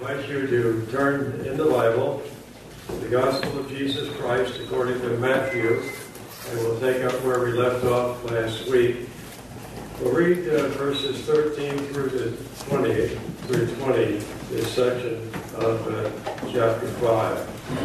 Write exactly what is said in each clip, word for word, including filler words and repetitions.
invite you to turn in the Bible to the Gospel of Jesus Christ according to Matthew, and we'll take up where we left off last week. We'll read uh, verses thirteen through to twenty, through twenty, this section of uh, chapter five.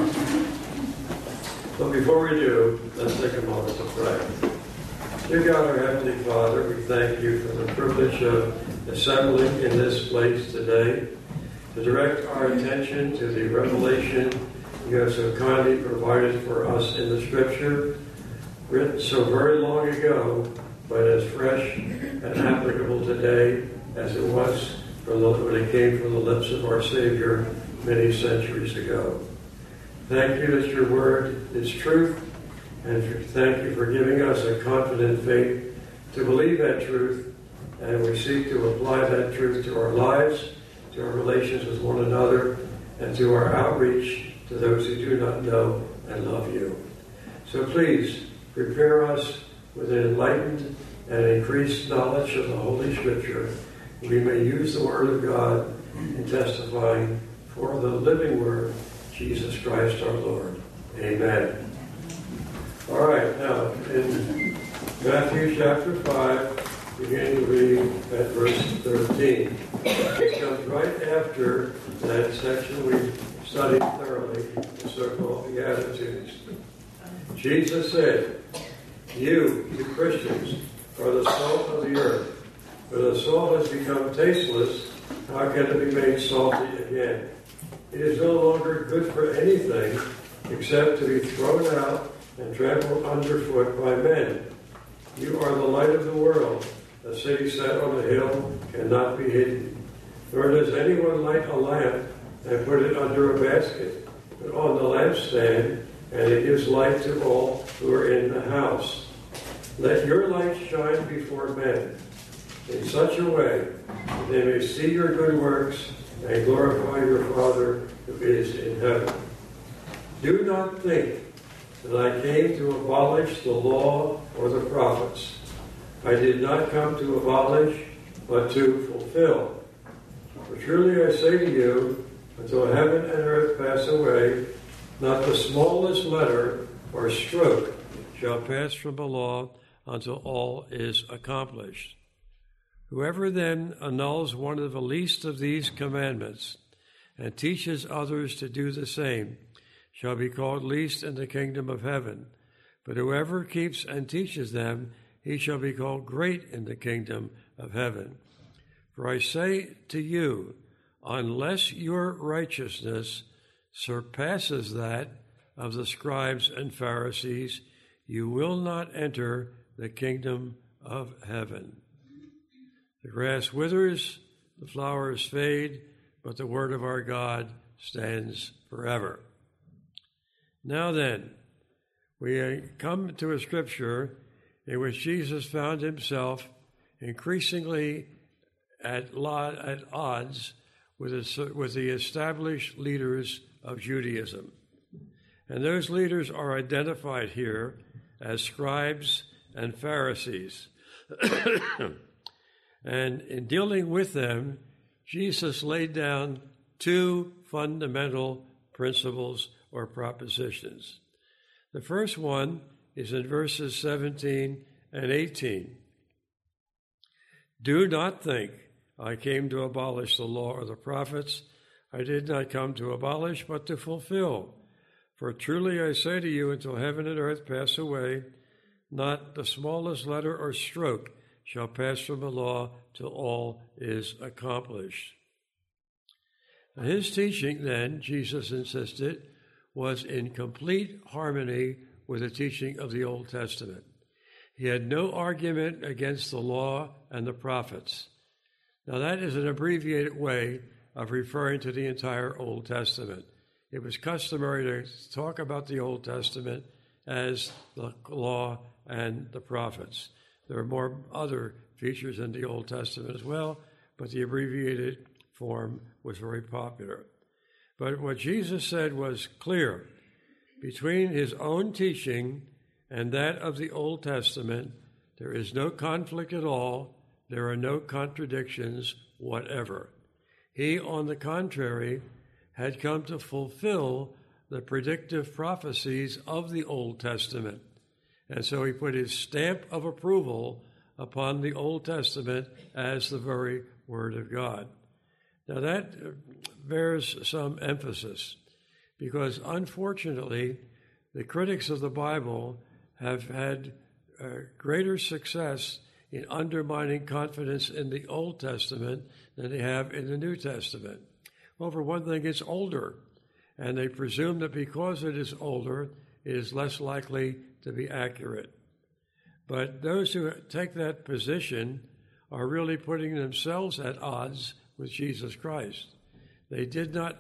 But before we do, let's take a moment to pray. Dear God, our Heavenly Father, we thank you for the privilege of assembling in this place today to direct our attention to the revelation you have so kindly provided for us in the Scripture, written so very long ago, but as fresh and applicable today as it was from the, when it came from the lips of our Savior many centuries ago. Thank you that your word is truth, and for, thank you for giving us a confident faith to believe that truth, and we seek to apply that truth to our lives, to our relations with one another, and to our outreach to those who do not know and love you. So please, prepare us with an enlightened and increased knowledge of the Holy Scripture. We may use the Word of God in testifying for the living Word, Jesus Christ our Lord. Amen. All right, now, in Matthew chapter five, beginning to read at verse thirteen. It comes right after that section we studied thoroughly, the so-called Beatitudes. Jesus said, You, you Christians, are the salt of the earth. But the salt has become tasteless, how can it be made salty again? It is no longer good for anything except to be thrown out and trampled underfoot by men. You are the light of the world. A city set on a hill cannot be hidden. Nor does anyone light a lamp and put it under a basket, but on the lampstand, and it gives light to all who are in the house. Let your light shine before men in such a way that they may see your good works and glorify your Father who is in heaven. Do not think that I came to abolish the law or the prophets. I did not come to abolish, but to fulfill. For truly I say to you, until heaven and earth pass away, not the smallest letter or stroke shall pass from the law until all is accomplished. Whoever then annuls one of the least of these commandments and teaches others to do the same shall be called least in the kingdom of heaven. But whoever keeps and teaches them, he shall be called great in the kingdom of heaven. For I say to you, unless your righteousness surpasses that of the scribes and Pharisees, you will not enter the kingdom of heaven. The grass withers, the flowers fade, but the word of our God stands forever. Now then, we come to a scripture in which Jesus found himself increasingly at, lot, at odds with, his, with the established leaders of Judaism. And those leaders are identified here as scribes and Pharisees. And in dealing with them, Jesus laid down two fundamental principles or propositions. The first one is in verses seventeen and eighteen. Do not think I came to abolish the law or the prophets. I did not come to abolish, but to fulfill. For truly I say to you, until heaven and earth pass away, not the smallest letter or stroke shall pass from the law till all is accomplished. Now, his teaching then, Jesus insisted, was in complete harmony with the teaching of the Old Testament. He had no argument against the law and the prophets. Now, that is an abbreviated way of referring to the entire Old Testament. It was customary to talk about the Old Testament as the law and the prophets. There are more other features in the Old Testament as well, but the abbreviated form was very popular. But what Jesus said was clear. Between his own teaching and that of the Old Testament, there is no conflict at all. There are no contradictions whatever. He, on the contrary, had come to fulfill the predictive prophecies of the Old Testament. And so he put his stamp of approval upon the Old Testament as the very Word of God. Now that bears some emphasis, because unfortunately, the critics of the Bible have had uh, greater success in undermining confidence in the Old Testament than they have in the New Testament. Well, for one thing, it's older, and they presume that because it is older, it is less likely to be accurate. But those who take that position are really putting themselves at odds with Jesus Christ. They did not,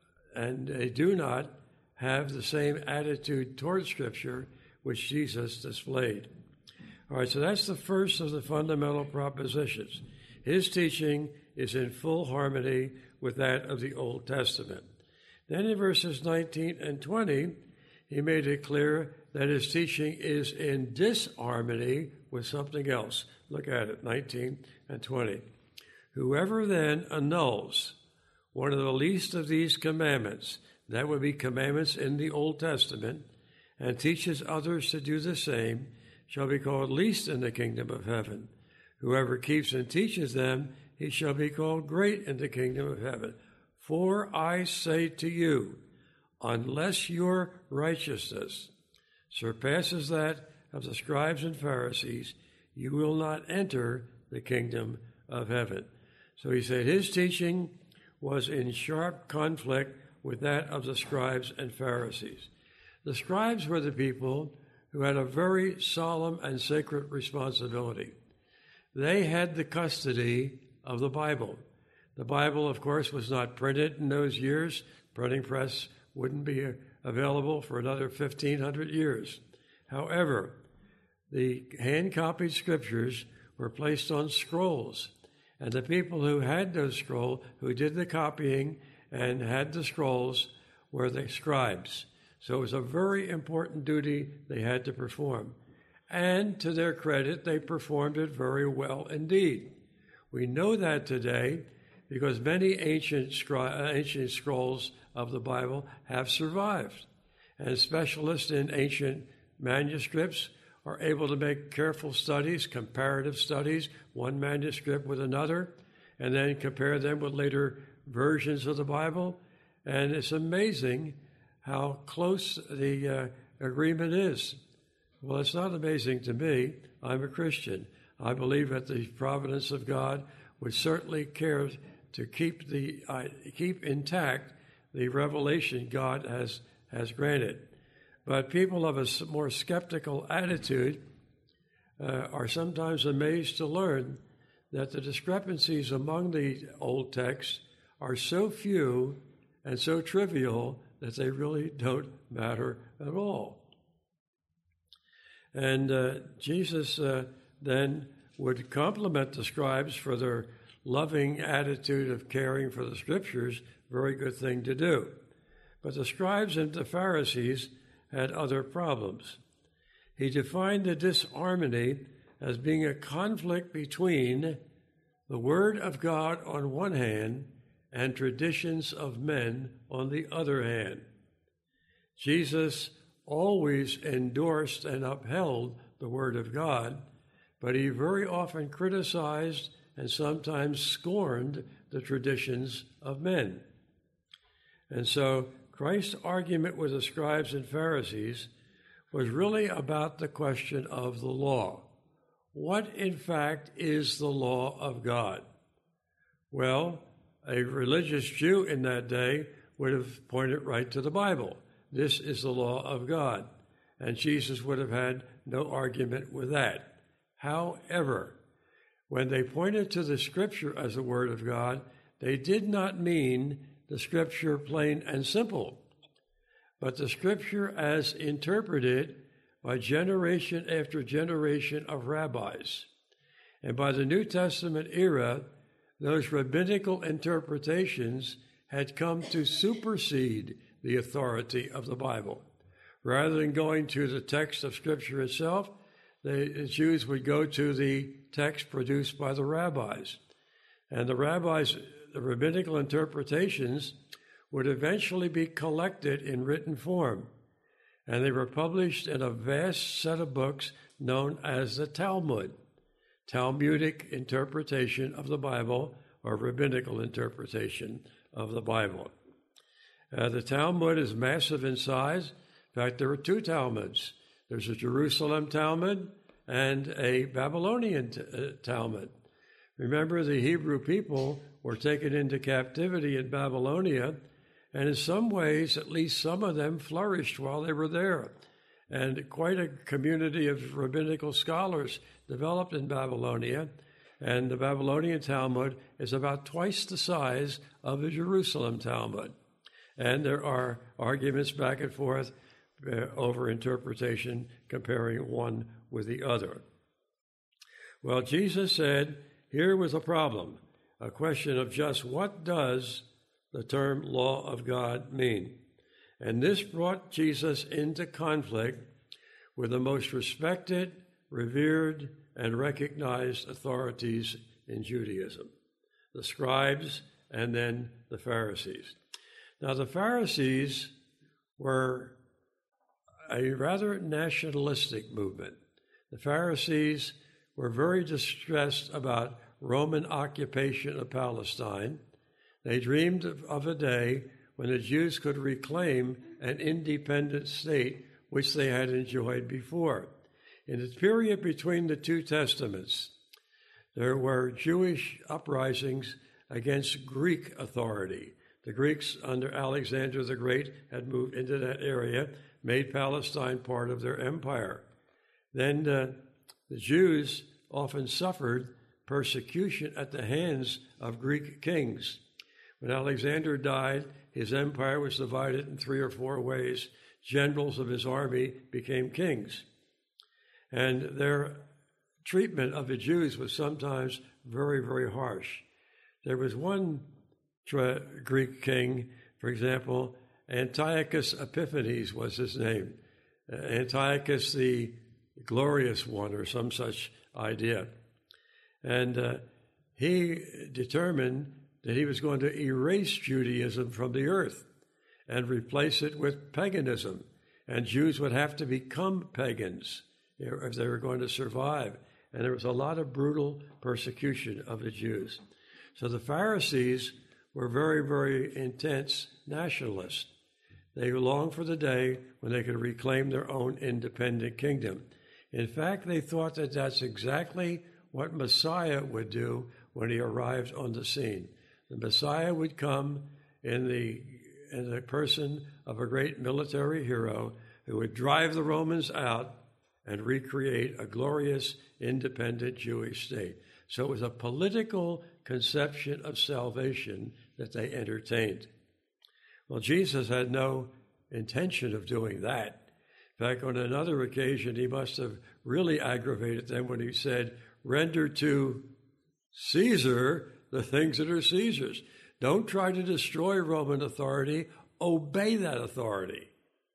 and they do not, have the same attitude toward Scripture which Jesus displayed. All right, so that's the first of the fundamental propositions. His teaching is in full harmony with that of the Old Testament. Then in verses nineteen and twenty, he made it clear that his teaching is in disharmony with something else. Look at it, nineteen and twenty. Whoever then annuls one of the least of these commandments, that would be commandments in the Old Testament, and teaches others to do the same, shall be called least in the kingdom of heaven. Whoever keeps and teaches them, he shall be called great in the kingdom of heaven. For I say to you, unless your righteousness surpasses that of the scribes and Pharisees, you will not enter the kingdom of heaven. So he said his teaching was in sharp conflict with that of the scribes and Pharisees. The scribes were the people who had a very solemn and sacred responsibility. They had the custody of the Bible. The Bible, of course, was not printed in those years. Printing press wouldn't be available for another fifteen hundred years. However, the hand-copied scriptures were placed on scrolls, and the people who had those scrolls, who did the copying and had the scrolls, were the scribes. So it was a very important duty they had to perform. And to their credit, they performed it very well indeed. We know that today because many ancient, scri- ancient scrolls of the Bible have survived. And specialists in ancient manuscripts are able to make careful studies, comparative studies, one manuscript with another, and then compare them with later versions of the Bible. And it's amazing how close the uh, agreement is. Well, it's not amazing to me. I'm a Christian. I believe that the providence of God would certainly care to keep the uh, keep intact the revelation God has has granted. But people of a more skeptical attitude uh, are sometimes amazed to learn that the discrepancies among the old texts are so few and so trivial that they really don't matter at all. And uh, Jesus uh, then would compliment the scribes for their loving attitude of caring for the scriptures, very good thing to do. But the scribes and the Pharisees had other problems. He defined the disharmony as being a conflict between the Word of God on one hand and traditions of men on the other hand. Jesus always endorsed and upheld the Word of God, but he very often criticized and sometimes scorned the traditions of men. And so Christ's argument with the scribes and Pharisees was really about the question of the law. What, in fact, is the law of God? Well, a religious Jew in that day would have pointed right to the Bible. This is the law of God. And Jesus would have had no argument with that. However, when they pointed to the Scripture as the Word of God, they did not mean the Scripture plain and simple, but the Scripture as interpreted by generation after generation of rabbis. And by the New Testament era, those rabbinical interpretations had come to supersede the authority of the Bible. Rather than going to the text of Scripture itself, the Jews would go to the text produced by the rabbis. And the rabbis rabbinical interpretations would eventually be collected in written form, and they were published in a vast set of books known as the Talmud, Talmudic interpretation of the Bible, or rabbinical interpretation of the Bible. Uh, the Talmud is massive in size. In fact, there are two Talmuds. There's a Jerusalem Talmud and a Babylonian t- uh, Talmud. Remember, the Hebrew people were taken into captivity in Babylonia, and in some ways, at least some of them flourished while they were there. And quite a community of rabbinical scholars developed in Babylonia, and the Babylonian Talmud is about twice the size of the Jerusalem Talmud. And there are arguments back and forth uh, over interpretation, comparing one with the other. Well, Jesus said, here was a problem, a question of just what does the term law of God mean? And this brought Jesus into conflict with the most respected, revered, and recognized authorities in Judaism, the scribes and then the Pharisees. Now, the Pharisees were a rather nationalistic movement. The Pharisees were very distressed about Roman occupation of Palestine. They dreamed of, of a day when the Jews could reclaim an independent state which they had enjoyed before. In the period between the two testaments, there were Jewish uprisings against Greek authority. The Greeks under Alexander the Great had moved into that area, made Palestine part of their empire. Then uh, the Jews often suffered persecution at the hands of Greek kings. When Alexander died, his empire was divided in three or four ways. Generals of his army became kings. And their treatment of the Jews was sometimes very, very harsh. There was one tra- Greek king, for example, Antiochus Epiphanes was his name. Uh, Antiochus the Glorious One, or some such idea. And uh, he determined that he was going to erase Judaism from the earth and replace it with paganism. And Jews would have to become pagans if they were going to survive. And there was a lot of brutal persecution of the Jews. So the Pharisees were very, very intense nationalists. They longed for the day when they could reclaim their own independent kingdom. In fact, they thought that that's exactly what Messiah would do when he arrived on the scene. The Messiah would come in the in the person of a great military hero who would drive the Romans out and recreate a glorious, independent Jewish state. So it was a political conception of salvation that they entertained. Well, Jesus had no intention of doing that. In fact, on another occasion, he must have really aggravated them when he said, "Render to Caesar the things that are Caesar's. Don't try to destroy Roman authority. Obey that authority."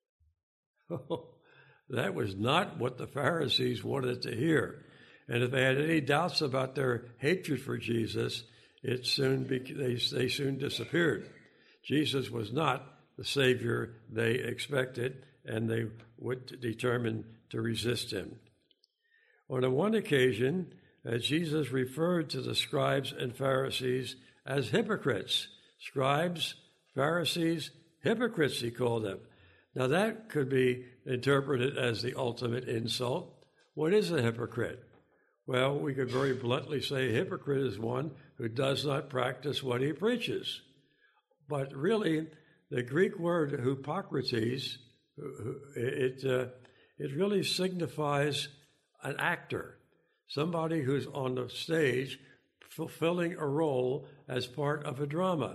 That was not what the Pharisees wanted to hear. And if they had any doubts about their hatred for Jesus, it soon be, they, they soon disappeared. Jesus was not the Savior they expected, and they would determine to resist him. On one occasion, uh, Jesus referred to the scribes and Pharisees as hypocrites. Scribes, Pharisees, hypocrites, he called them. Now that could be interpreted as the ultimate insult. What is a hypocrite? Well, we could very bluntly say a hypocrite is one who does not practice what he preaches. But really, the Greek word hypocrites, it, uh, it really signifies an actor, somebody who's on the stage fulfilling a role as part of a drama.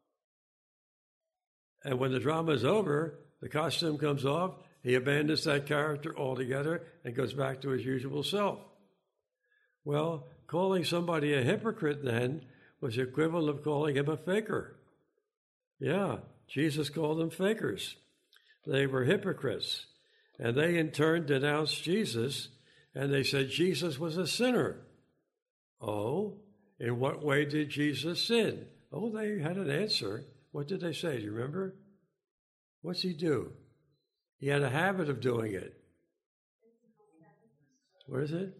And when the drama is over, the costume comes off, he abandons that character altogether and goes back to his usual self. Well, calling somebody a hypocrite then was the equivalent of calling him a faker. Yeah, Jesus called them fakers. They were hypocrites. And they in turn denounced Jesus, and they said Jesus was a sinner. Oh, in what way did Jesus sin? Oh, they had an answer. What did they say? Do you remember? What's he do? He had a habit of doing it. What is it?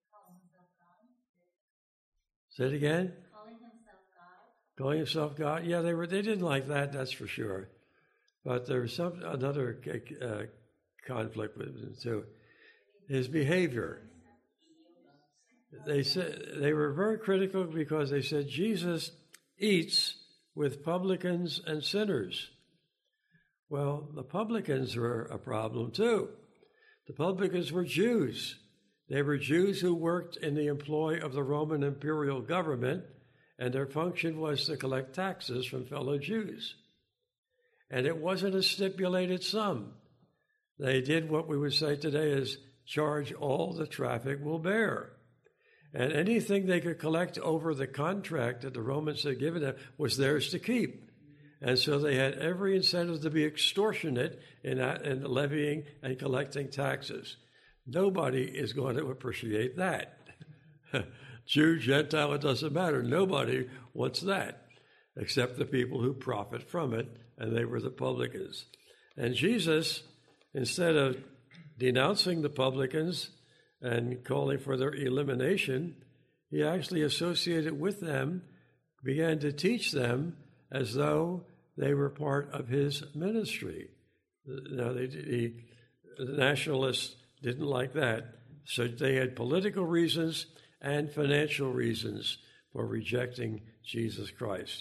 Say it again. Calling himself God. Calling himself God. Yeah, they were. They didn't like that. That's for sure. But there was some another uh, conflict with him too. His behavior. They said they were very critical because they said Jesus eats with publicans and sinners. Well, the publicans were a problem too. The publicans were Jews. They were Jews who worked in the employ of the Roman imperial government, and their function was to collect taxes from fellow Jews. And it wasn't a stipulated sum. They did what we would say today is charge all the traffic will bear. And anything they could collect over the contract that the Romans had given them was theirs to keep. And so they had every incentive to be extortionate in, in levying and collecting taxes. Nobody is going to appreciate that. Jew, Gentile, it doesn't matter. Nobody wants that, except the people who profit from it, and they were the publicans. And Jesus, instead of denouncing the publicans and calling for their elimination, he actually associated with them, began to teach them as though they were part of his ministry. Now, they, he, the nationalists didn't like that, so they had political reasons and financial reasons for rejecting Jesus Christ.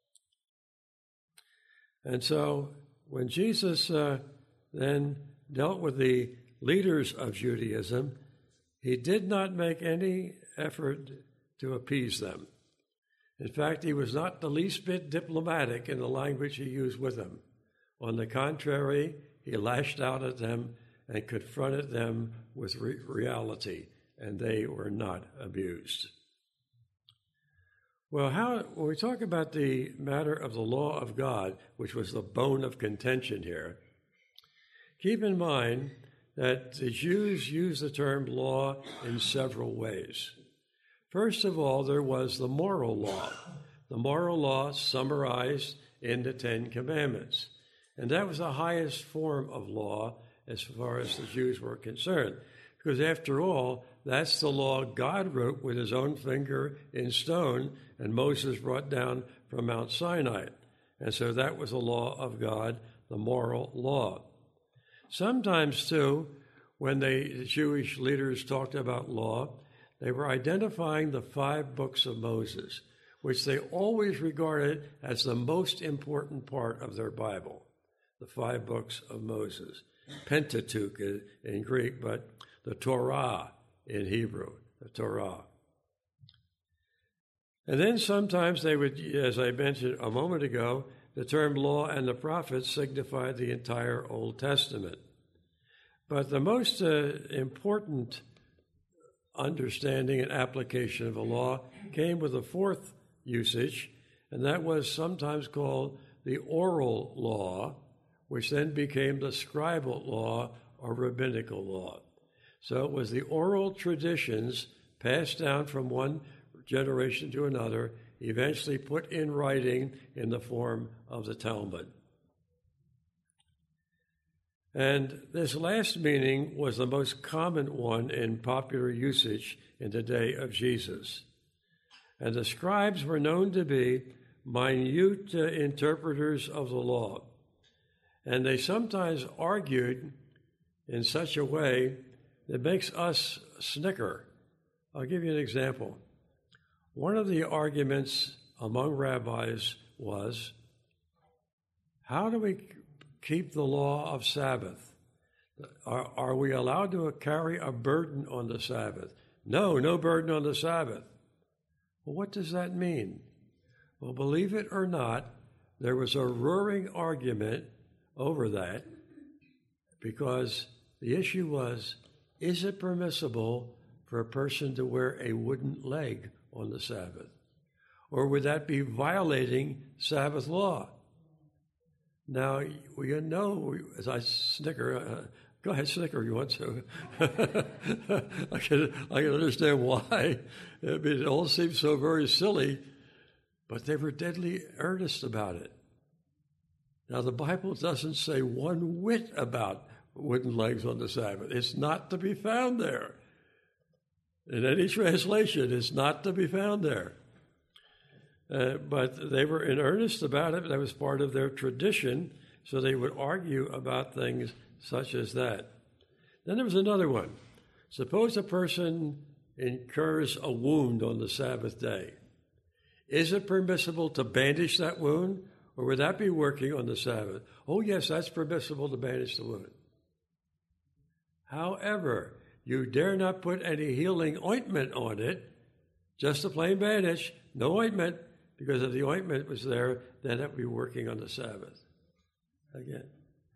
And so when Jesus uh, then dealt with the leaders of Judaism, he did not make any effort to appease them. In fact, he was not the least bit diplomatic in the language he used with them. On the contrary, he lashed out at them and confronted them with re- reality, and they were not abused. Well, how when we talk about the matter of the law of God, which was the bone of contention here, keep in mind that the Jews used the term law in several ways. First of all, there was the moral law. The moral law summarized in the Ten Commandments. And that was the highest form of law as far as the Jews were concerned. Because after all, that's the law God wrote with his own finger in stone, and Moses brought down from Mount Sinai. And so that was the law of God, the moral law. Sometimes, too, when they, the Jewish leaders talked about law, they were identifying the five books of Moses, which they always regarded as the most important part of their Bible, the five books of Moses. Pentateuch in Greek, but the Torah in Hebrew, the Torah. And then sometimes they would, as I mentioned a moment ago, the term law and the prophets signified the entire Old Testament. But the most uh, important understanding and application of the law came with a fourth usage, and that was sometimes called the oral law, which then became the scribal law or rabbinical law. So it was the oral traditions passed down from one generation to another, eventually put in writing in the form of the Talmud. And this last meaning was the most common one in popular usage in the day of Jesus. And the scribes were known to be minute uh, interpreters of the law. And they sometimes argued in such a way that makes us snicker. I'll give you an example. One of the arguments among rabbis was, how do we keep the law of Sabbath? Are, are we allowed to carry a burden on the Sabbath? No, no burden on the Sabbath. Well, what does that mean? Well, believe it or not, there was a roaring argument over that, because the issue was, is it permissible for a person to wear a wooden leg on the Sabbath? Or would that be violating Sabbath law? Now, we know, as I snicker, uh, go ahead, snicker if you want to. I can I can understand why. I mean, it all seems so very silly. but they were deadly earnest about it. Now, the Bible doesn't say one whit about wooden legs on the Sabbath. It's not to be found there. In any translation, it's not to be found there. Uh, but they were in earnest about it. That was part of their tradition, so they would argue about things such as that. Then there was another one. Suppose a person incurs a wound on the Sabbath day. Is it permissible to bandage that wound, or would that be working on the Sabbath? Oh, yes, that's permissible to bandage the wound. However, you dare not put any healing ointment on it, just a plain bandage, no ointment, because if the ointment was there, then it would be working on the Sabbath. Again.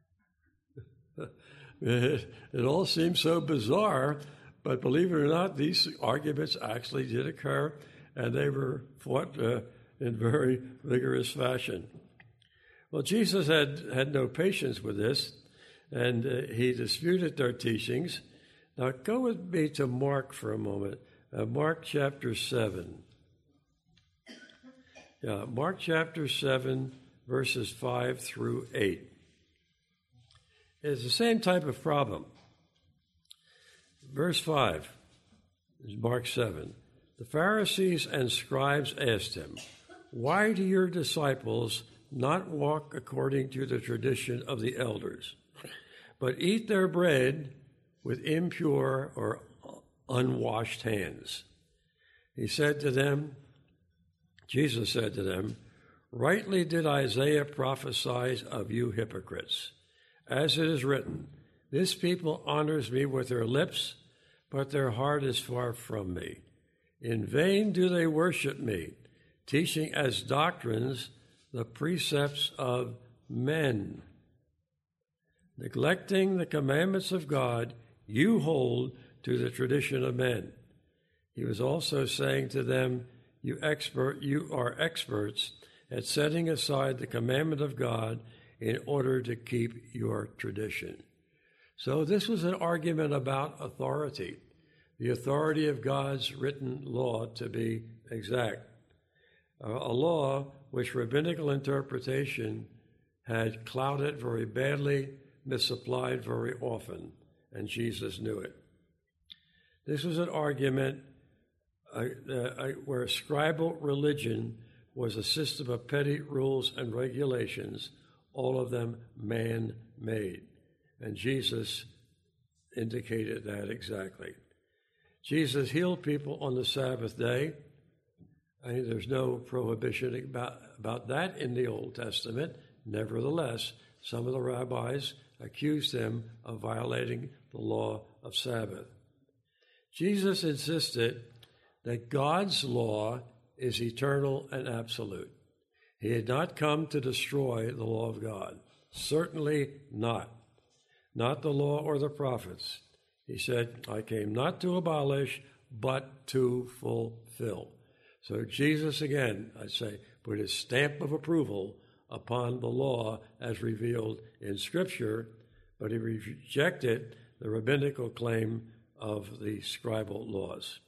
it, it all seems so bizarre, but believe it or not, these arguments actually did occur, and they were fought uh, in very vigorous fashion. Well, Jesus had, had no patience with this, and uh, he disputed their teachings. Now, go with me to Mark for a moment. Uh, Mark chapter seven. Yeah, Mark chapter seven, verses five through eight. It's the same type of problem. Verse five is Mark seven. The Pharisees and scribes asked him, "Why do your disciples not walk according to the tradition of the elders, but eat their bread with impure or unwashed hands?" He said to them, Jesus said to them, "Rightly did Isaiah prophesy of you hypocrites, as it is written, 'This people honors me with their lips, but their heart is far from me. In vain do they worship me, teaching as doctrines the precepts of men. Neglecting the commandments of God, you hold to the tradition of men.'" He was also saying to them, You expert, you are experts at setting aside the commandment of God in order to keep your tradition. So this was an argument about authority, the authority of God's written law to be exact, a law which rabbinical interpretation had clouded very badly, misapplied very often, and Jesus knew it. This was an argument uh, uh, where scribal religion was a system of petty rules and regulations, all of them man-made. And Jesus indicated that exactly. Jesus healed people on the Sabbath day. I mean, there's no prohibition about, about that in the Old Testament. Nevertheless, some of the rabbis accused him of violating the law of Sabbath. Jesus insisted that God's law is eternal and absolute. He had not come to destroy the law of God. Certainly not. Not the law or the prophets. He said, "I came not to abolish, but to fulfill." So Jesus, again, I'd say, put his stamp of approval upon the law as revealed in Scripture, but he rejected the rabbinical claim of the scribal laws.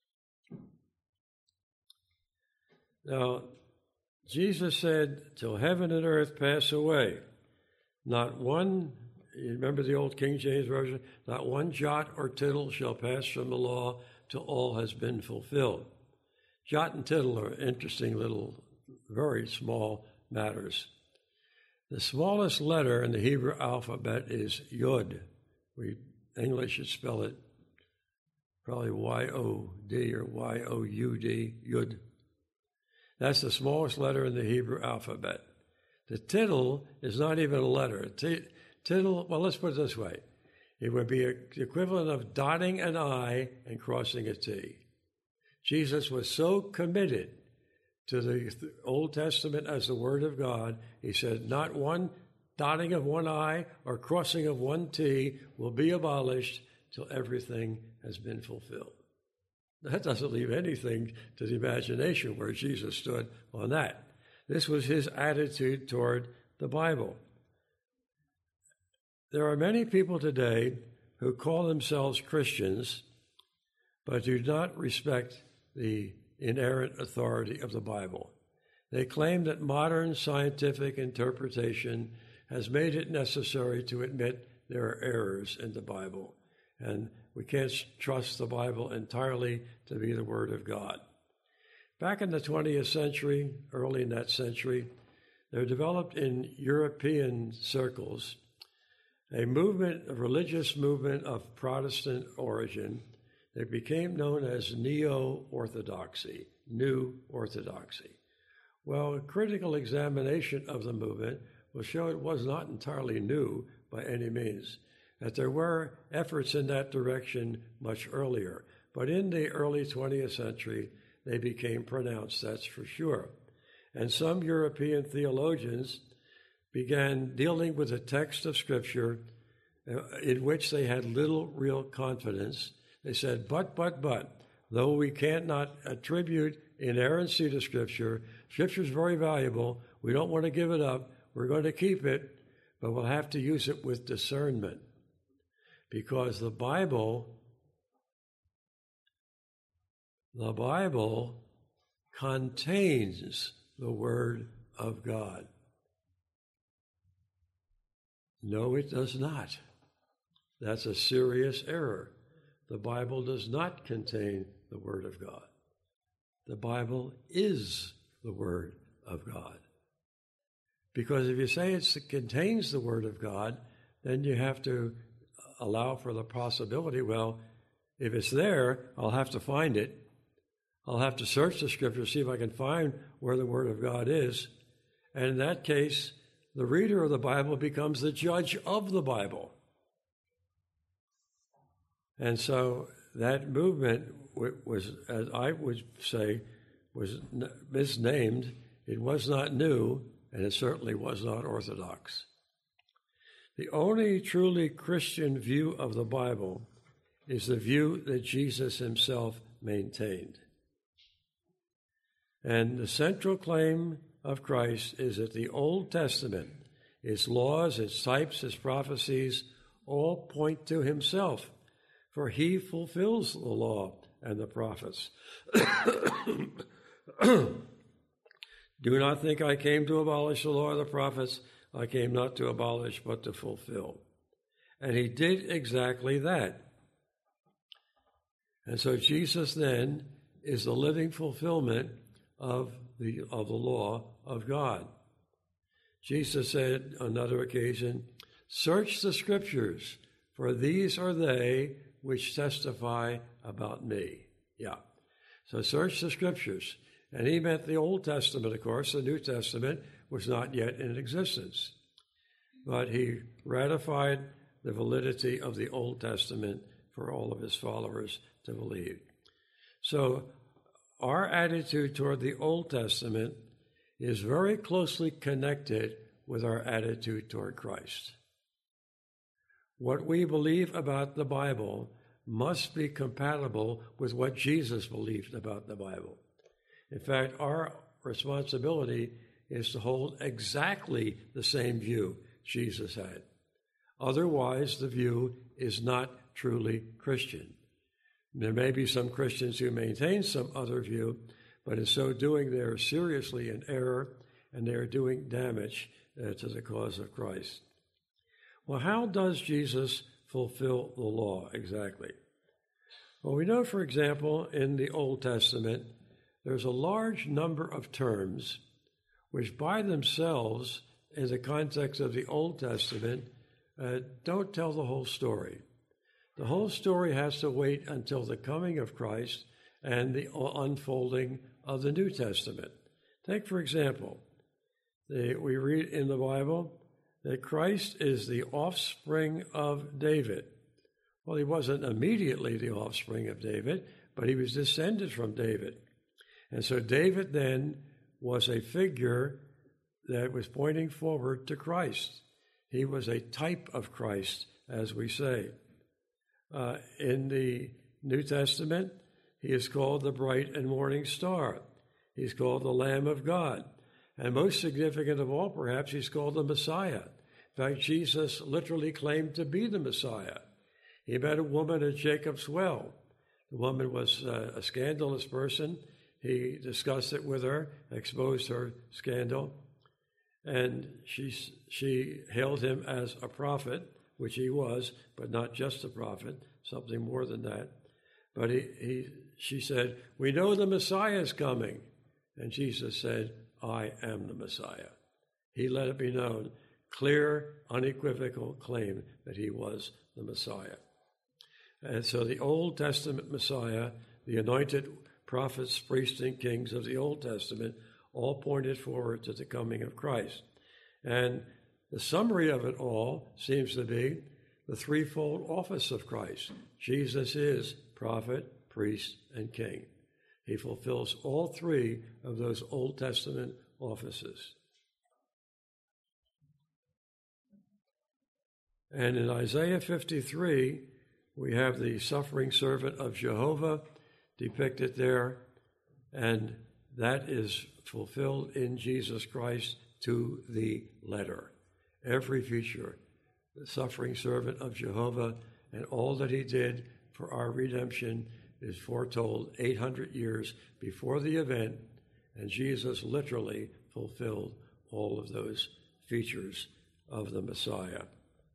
Now, Jesus said, "Till heaven and earth pass away, not one," you remember the old King James Version, "not one jot or tittle shall pass from the law till all has been fulfilled." Jot and tittle are interesting little, very small matters. The smallest letter in the Hebrew alphabet is Yod. We English should spell it probably Y O D or Y O U D, Yud. That's the smallest letter in the Hebrew alphabet. The tittle is not even a letter. T- tittle, well, let's put it this way. It would be a, the equivalent of dotting an I and crossing a T. Jesus was so committed to the Old Testament as the Word of God, he said, not one dotting of one I or crossing of one T will be abolished till everything has been fulfilled. That doesn't leave anything to the imagination where Jesus stood on that. This was his attitude toward the Bible. There are many people today who call themselves Christians, but do not respect the inerrant authority of the Bible. They claim that modern scientific interpretation has made it necessary to admit there are errors in the Bible, and we can't trust the Bible entirely to be the Word of God. Back in the twentieth century, early in that century, there developed in European circles a movement, a religious movement of Protestant origin that became known as Neo-Orthodoxy, New Orthodoxy. Well, a critical examination of the movement will show it was not entirely new by any means, that there were efforts in that direction much earlier. But in the early twentieth century, they became pronounced, that's for sure. And some European theologians began dealing with a text of Scripture in which they had little real confidence. They said, but, but, but, though we can't not attribute inerrancy to Scripture, Scripture is very valuable. We don't want to give it up. We're going to keep it, but we'll have to use it with discernment. Because the Bible, the Bible contains the Word of God. No, it does not. That's a serious error. The Bible does not contain the Word of God. The Bible is the Word of God. Because if you say it contains the Word of God, then you have to allow for the possibility, well, if it's there, I'll have to find it. I'll have to search the Scripture, see if I can find where the Word of God is. And in that case, the reader of the Bible becomes the judge of the Bible. And so that movement was, as I would say, was misnamed. It was not new, and it certainly was not orthodox. The only truly Christian view of the Bible is the view that Jesus himself maintained. And the central claim of Christ is that the Old Testament, its laws, its types, its prophecies, all point to himself, for he fulfills the law and the prophets. Do not think I came to abolish the law or the prophets. I came not to abolish, but to fulfill. And he did exactly that. And so Jesus then is the living fulfillment of the of the law of God. Jesus said on another occasion, "Search the Scriptures, for these are they which testify about me." Yeah. So search the Scriptures. And he meant the Old Testament, of course. The New Testament was not yet in existence. But he ratified the validity of the Old Testament for all of his followers to believe. So our attitude toward the Old Testament is very closely connected with our attitude toward Christ. What we believe about the Bible must be compatible with what Jesus believed about the Bible. In fact, our responsibility is to hold exactly the same view Jesus had. Otherwise, the view is not truly Christian. There may be some Christians who maintain some other view, but in so doing, they are seriously in error and they are doing damage uh, to the cause of Christ. Well, how does Jesus fulfill the law exactly? Well, we know, for example, in the Old Testament, there's a large number of terms which by themselves, in the context of the Old Testament, uh, don't tell the whole story. The whole story has to wait until the coming of Christ and the unfolding of the New Testament. Take, for example, the, we read in the Bible that Christ is the offspring of David. Well, he wasn't immediately the offspring of David, but he was descended from David. And so David then was a figure that was pointing forward to Christ. He was a type of Christ, as we say. Uh, in the New Testament, he is called the bright and morning star. He's called the Lamb of God. And most significant of all, perhaps, he's called the Messiah. In fact, Jesus literally claimed to be the Messiah. He met a woman at Jacob's well. The woman was uh, a scandalous person. he discussed it with her, exposed her scandal, and she she hailed him as a prophet, which he was, but not just a prophet, something more than that. But he, he she said, "We know the Messiah is coming." And Jesus said, "I am the Messiah." He let it be known, clear, unequivocal claim that he was the Messiah. And so the Old Testament Messiah, the anointed prophets, priests, and kings of the Old Testament, all pointed forward to the coming of Christ. And the summary of it all seems to be the threefold office of Christ. Jesus is prophet, priest, and king. He fulfills all three of those Old Testament offices. And in Isaiah fifty-three, we have the suffering servant of Jehovah depicted there, and that is fulfilled in Jesus Christ to the letter. Every feature, the suffering servant of Jehovah, and all that he did for our redemption is foretold eight hundred years before the event, and Jesus literally fulfilled all of those features of the Messiah.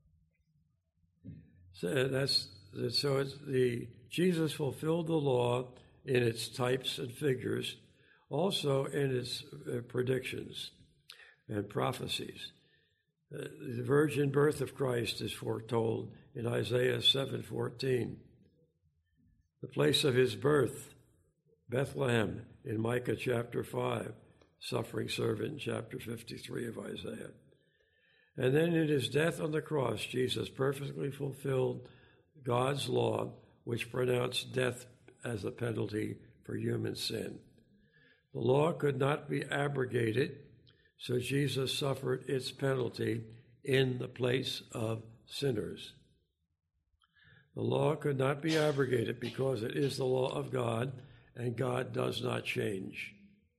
So that's so it's the Jesus fulfilled the law in its types and figures, also in its uh, predictions and prophecies. Uh, the virgin birth of Christ is foretold in Isaiah seven fourteen. The place of his birth, Bethlehem, in Micah chapter five, suffering servant in chapter fifty-three of Isaiah. And then in his death on the cross, Jesus perfectly fulfilled God's law, which pronounced death as a penalty for human sin. The law could not be abrogated, so Jesus suffered its penalty in the place of sinners. The law could not be abrogated because it is the law of God, and God does not change.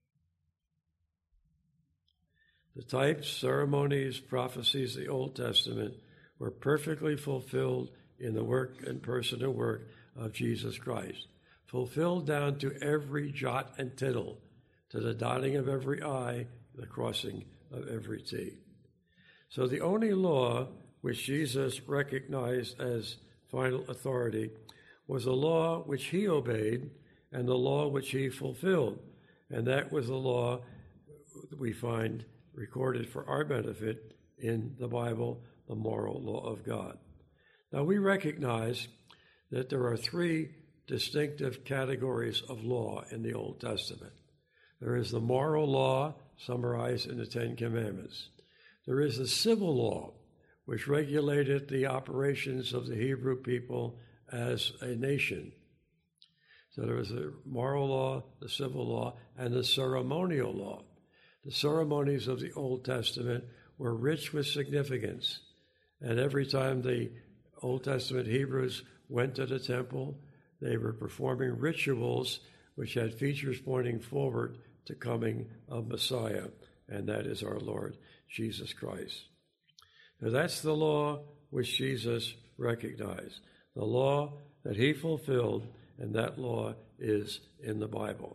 The types, ceremonies, prophecies of the Old Testament were perfectly fulfilled in the work and person and work of Jesus Christ, fulfilled down to every jot and tittle, to the dotting of every I, the crossing of every T. So the only law which Jesus recognized as final authority was a law which he obeyed and the law which he fulfilled, and that was the law we find recorded for our benefit in the Bible, the moral law of God. Now we recognize that there are three distinctive categories of law in the Old Testament. There is the moral law, summarized in the Ten Commandments. There is the civil law, which regulated the operations of the Hebrew people as a nation. So there was the moral law, the civil law, and the ceremonial law. The ceremonies of the Old Testament were rich with significance, and every time the Old Testament Hebrews went to the temple, they were performing rituals which had features pointing forward to coming of Messiah, and that is our Lord Jesus Christ. Now that's the law which Jesus recognized, the law that he fulfilled, and that law is in the Bible.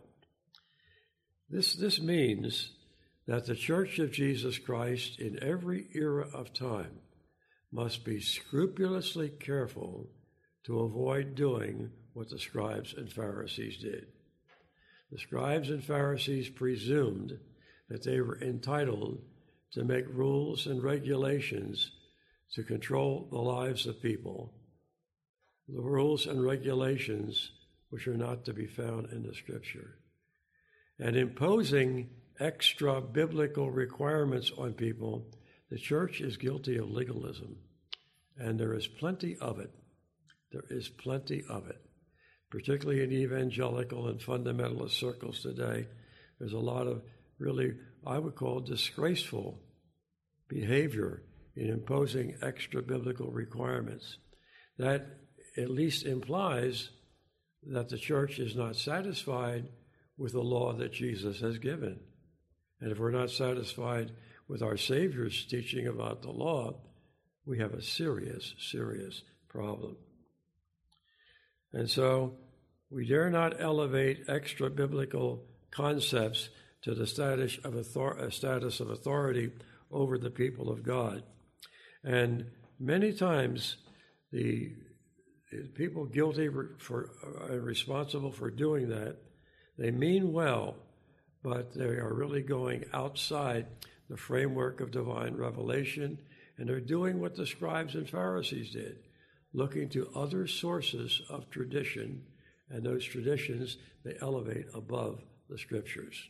This, this means that the Church of Jesus Christ in every era of time must be scrupulously careful to avoid doing what the scribes and Pharisees did. The scribes and Pharisees presumed that they were entitled to make rules and regulations to control the lives of people, the rules and regulations which are not to be found in the Scripture. And imposing extra biblical requirements on people, the church is guilty of legalism, and there is plenty of it. There is plenty of it, particularly in evangelical and fundamentalist circles today. There's a lot of really, I would call, disgraceful behavior in imposing extra biblical requirements. That at least implies that the church is not satisfied with the law that Jesus has given. And if we're not satisfied with our Savior's teaching about the law, we have a serious, serious problem. And so we dare not elevate extra biblical concepts to the status of, author- status of authority over the people of God. And many times the people guilty for uh, responsible for doing that, they mean well, but they are really going outside the framework of divine revelation, and they're doing what the scribes and Pharisees did, looking to other sources of tradition, and those traditions they elevate above the scriptures.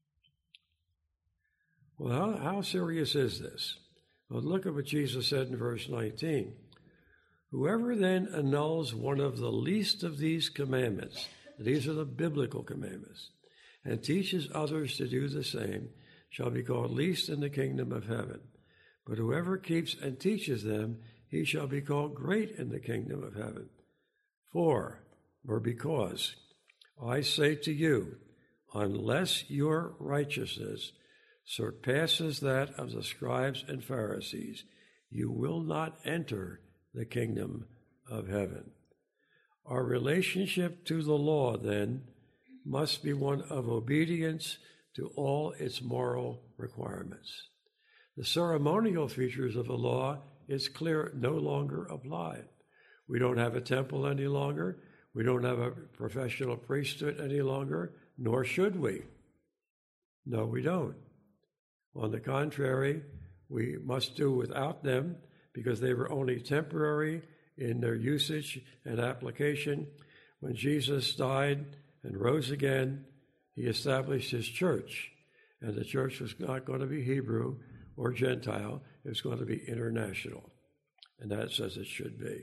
Well, how, how serious is this? Well, look at what Jesus said in verse nineteen. Whoever then annuls one of the least of these commandments, these are the biblical commandments, and teaches others to do the same, shall be called least in the kingdom of heaven. But whoever keeps and teaches them, he shall be called great in the kingdom of heaven. For, or because, I say to you, unless your righteousness surpasses that of the scribes and Pharisees, you will not enter the kingdom of heaven. Our relationship to the law, then, must be one of obedience to all its moral requirements. The ceremonial features of the law, it's clear, no longer apply. We don't have a temple any longer. We don't have a professional priesthood any longer, nor should we. No, we don't. On the contrary, we must do without them because they were only temporary in their usage and application. When Jesus died and rose again, he established his church, and the church was not going to be Hebrew or Gentile. It was going to be international, and that's as it should be.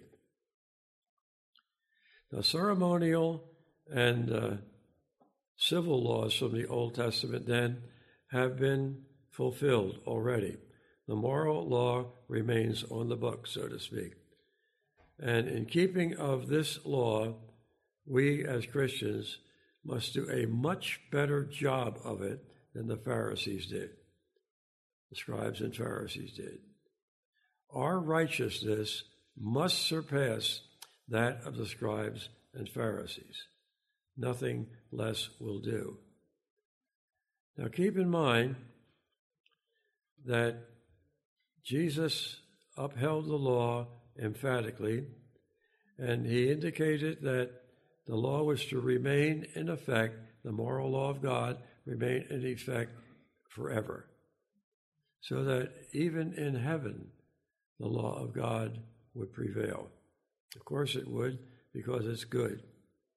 Now, ceremonial and uh, civil laws from the Old Testament then have been fulfilled already. The moral law remains on the book, so to speak. And in keeping of this law, we as Christians must do a much better job of it than the Pharisees did, the scribes and Pharisees did. Our righteousness must surpass that of the scribes and Pharisees. Nothing less will do. Now keep in mind that Jesus upheld the law emphatically, and he indicated that the law was to remain in effect, the moral law of God remain in effect forever, so that even in heaven the law of God would prevail. Of course it would, because it's good.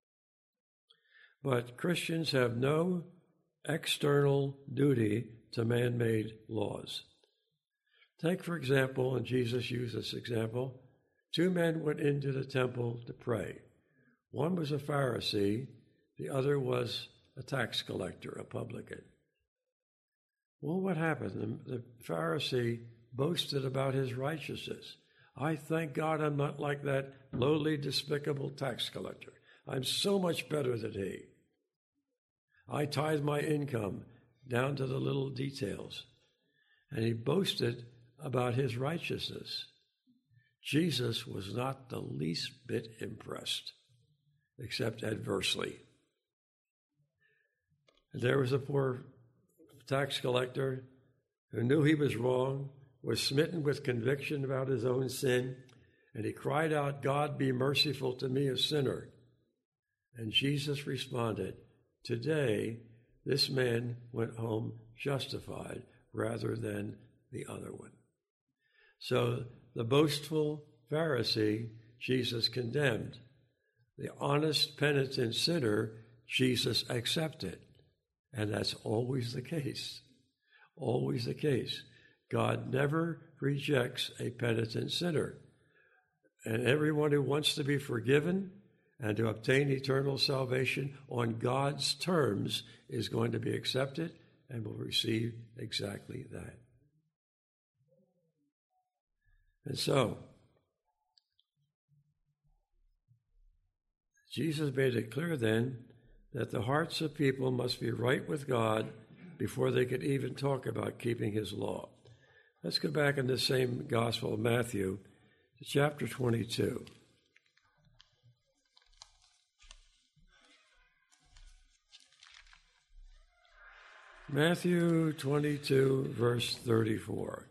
But Christians have no external duty to man-made laws. Take, for example, and Jesus used this example, two men went into the temple to pray. One was a Pharisee, the other was a tax collector, a publican. Well, what happened? The, the Pharisee boasted about his righteousness. I thank God I'm not like that lowly, despicable tax collector. I'm so much better than he. I tithe my income down to the little details. And he boasted about his righteousness. Jesus was not the least bit impressed, except adversely. And there was a poor tax collector who knew he was wrong, was smitten with conviction about his own sin, and he cried out, God, be merciful to me, a sinner. And Jesus responded, today this man went home justified rather than the other one. So the boastful Pharisee, Jesus condemned. The honest, penitent sinner, Jesus accepted. And that's always the case. Always the case. God never rejects a penitent sinner. And everyone who wants to be forgiven and to obtain eternal salvation on God's terms is going to be accepted and will receive exactly that. And so, Jesus made it clear then that the hearts of people must be right with God before they could even talk about keeping his law. Let's go back in the same Gospel of Matthew to chapter twenty-two. Matthew twenty-two, verse thirty-four.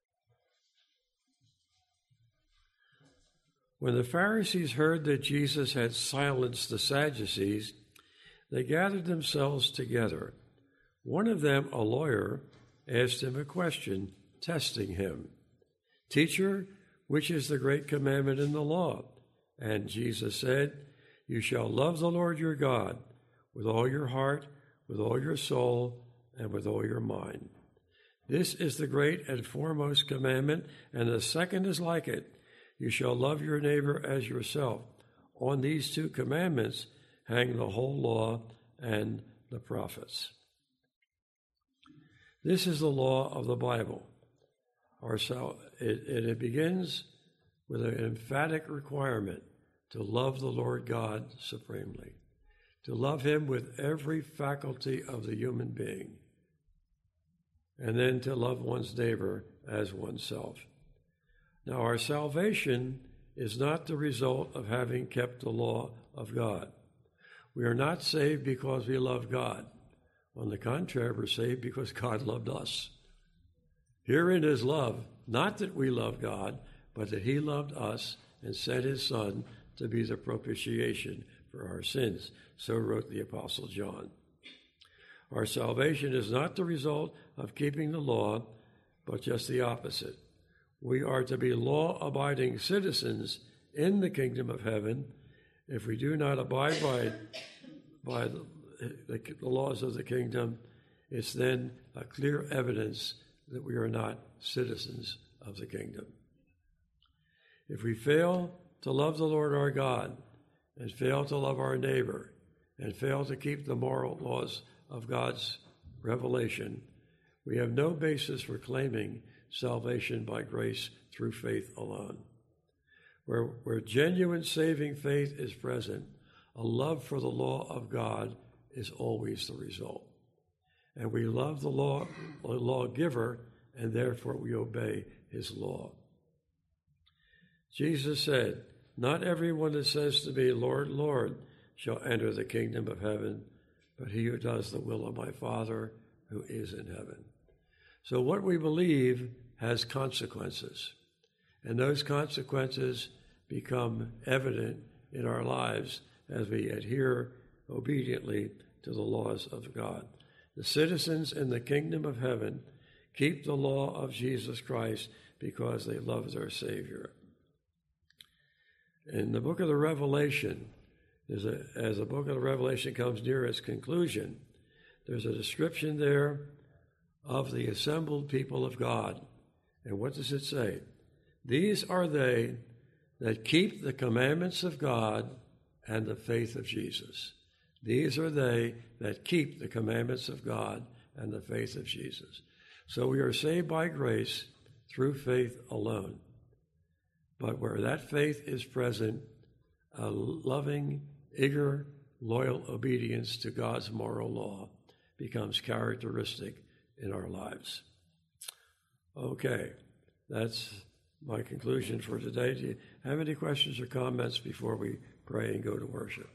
When the Pharisees heard that Jesus had silenced the Sadducees, they gathered themselves together. One of them, a lawyer, asked him a question, testing him. "Teacher, which is the great commandment in the law?" And Jesus said, "You shall love the Lord your God with all your heart, with all your soul, and with all your mind. This is the great and foremost commandment, and the second is like it. You shall love your neighbor as yourself. On these two commandments hang the whole law and the prophets." This is the law of the Bible. Our sal- it, it begins with an emphatic requirement to love the Lord God supremely, to love him with every faculty of the human being, and then to love one's neighbor as oneself. Now, our salvation is not the result of having kept the law of God. We are not saved because we love God. On the contrary, we're saved because God loved us. Herein is love, not that we love God, but that he loved us and sent his Son to be the propitiation for our sins. So wrote the Apostle John. Our salvation is not the result of keeping the law, but just the opposite. We are to be law-abiding citizens in the kingdom of heaven. If we do not abide by, by the, the, the laws of the kingdom, it's then a clear evidence that we are not citizens of the kingdom. If we fail to love the Lord our God, and fail to love our neighbor, and fail to keep the moral laws of God's revelation, we have no basis for claiming salvation by grace through faith alone. Where, where genuine saving faith is present, a love for the law of God is always the result. And we love the law, the lawgiver, and therefore we obey his law. Jesus said, "Not everyone that says to me, 'Lord, Lord,' shall enter the kingdom of heaven, but he who does the will of my Father who is in heaven." So what we believe has consequences, and those consequences become evident in our lives as we adhere obediently to the laws of God. The citizens in the kingdom of heaven keep the law of Jesus Christ because they love their Savior. In the book of the Revelation, there's a, as the book of the Revelation comes near its conclusion, there's a description there of the assembled people of God. And what does it say? "These are they that keep the commandments of God and the faith of Jesus." These are they that keep the commandments of God and the faith of Jesus. So we are saved by grace through faith alone. But where that faith is present, a loving, eager, loyal obedience to God's moral law becomes characteristic in our lives. Okay, that's my conclusion for today. Do you have any questions or comments before we pray and go to worship?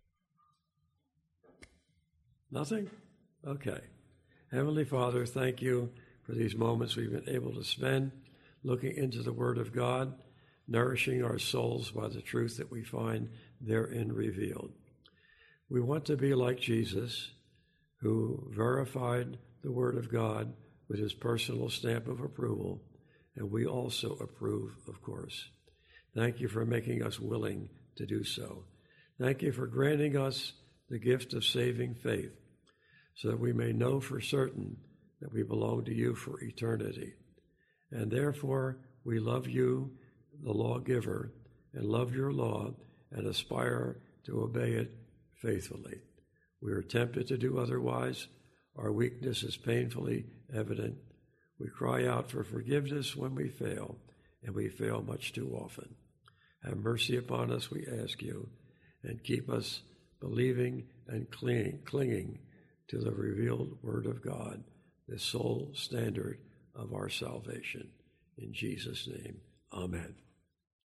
Nothing? Okay. Heavenly Father, thank you for these moments we've been able to spend looking into the Word of God, nourishing our souls by the truth that we find therein revealed. We want to be like Jesus, who verified the Word of God with his personal stamp of approval, and we also approve, of course. Thank you for making us willing to do so. Thank you for granting us the gift of saving faith, so that we may know for certain that we belong to you for eternity. And therefore, we love you, the lawgiver, and love your law, and aspire to obey it faithfully. We are tempted to do otherwise. Our weakness is painfully evident. We cry out for forgiveness when we fail, and we fail much too often. Have mercy upon us, we ask you, and keep us believing and clinging, clinging to the revealed Word of God, the sole standard of our salvation. In Jesus' name, amen.